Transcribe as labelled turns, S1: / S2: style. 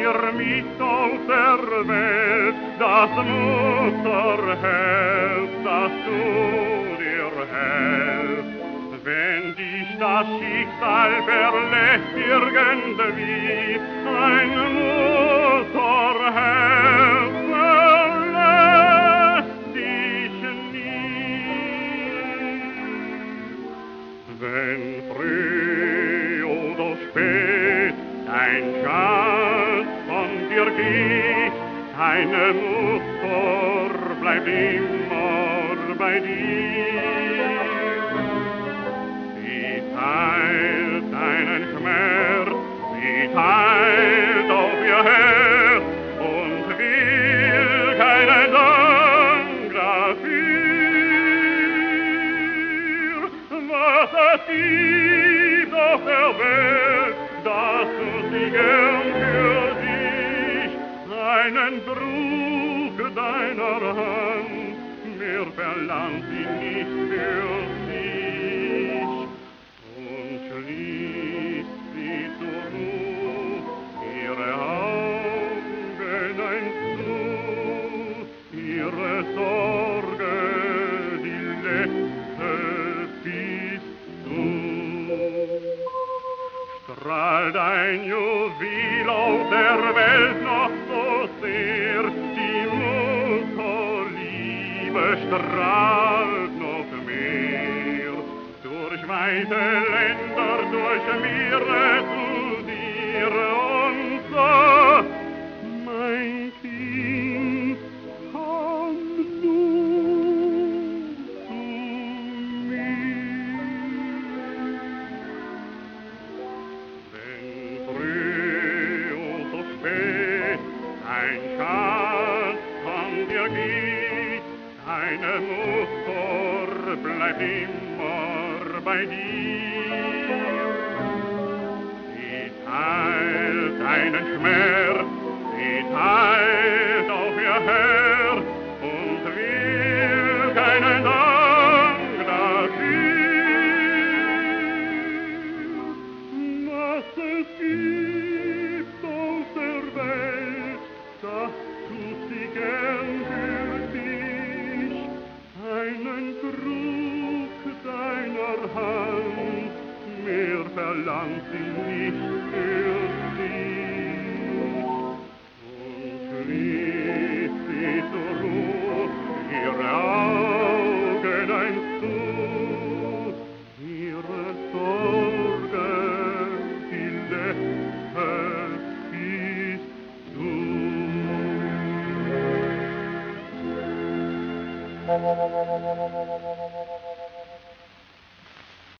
S1: dir mit aus der Welt das Mutterherz, das du dir hältst. Wenn dich das Schicksal verlässt irgendwie, ein Mutterherz verlässt dich nie. Wenn früh oder spät dein Schatz von dir geht, deine Mutter bleibt immer bei dir. Sie teilt deinen Schmerz, sie teilt auf ihr Herz und will keinen Dank dafür. Was es gibt auf der Welt, das tut sie gern für dich, einen Druck deiner Hand, mehr verlangt sie nicht für sich. Und schließt sie zur Ruhe ihre Augen ein zu, ihre Sorge, die letzte bist du. Strahlt ein Juwel auf der Welt noch so sehr, die Mutterliebe strahlt noch mehr. Durch weite Länder, durch Meere zu dir und sagt, mein Kind, komm nun zu mir. Wenn früh oder spät ein Schatz von dir geht, deine Mutter bleibt immer bei dir. Sie teilt deinen Schmerz, sie teilt auf ihr Herz und will keinen Dank dafür. Was es gibt auf der Welt, das tut sie gern für dich, einen Druck deiner Hand, mehr verlangt sie nicht für dich. Und schließt sie zur Ruhe ihre Augen ein zu, ihre Sorge, die letzte bist du.